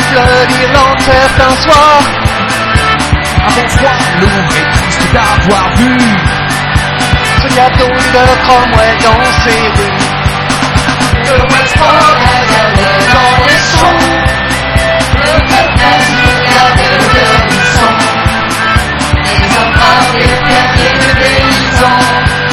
peuple d'Irlande certains soirs. Un bon froid lourd et triste d'avoir vu Ce gâteau de Cromwell dans ses rues. Le Westport a gardé dans les sons. Le peuple a gardé le buisson. Les hommes braves et fermiers de paysans.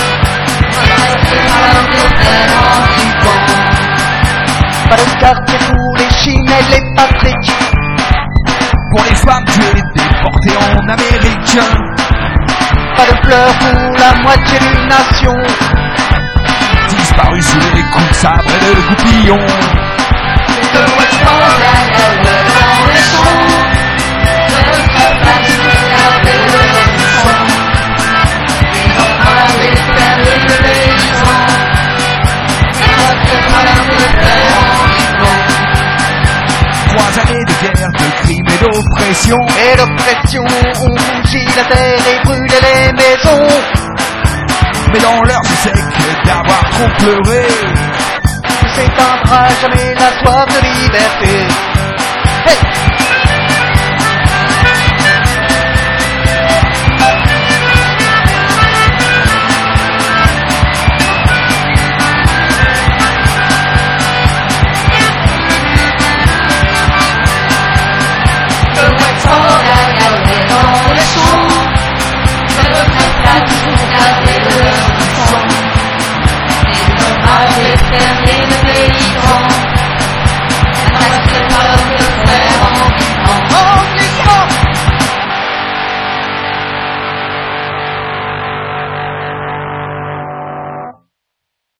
Pas de quartier pour les Chines et les Patrick. pour les femmes tuées, déportées en Amérique. Pas de pleurs pour la moitié d'une nation. Disparus sous les coups de sabre et de goupillons. Le Westport a gardé dans les sons. Le peuple a gardé le buisson. Les hommes braves et fermiers de paysans. Trois années de guerre, de crimes et d'oppression. Et d'oppression, on rougit la terre et brûlait les maisons. Mais dans l'heure du sec d'avoir trop pleuré, Ne s'éteindra jamais la soif de liberté. Hey!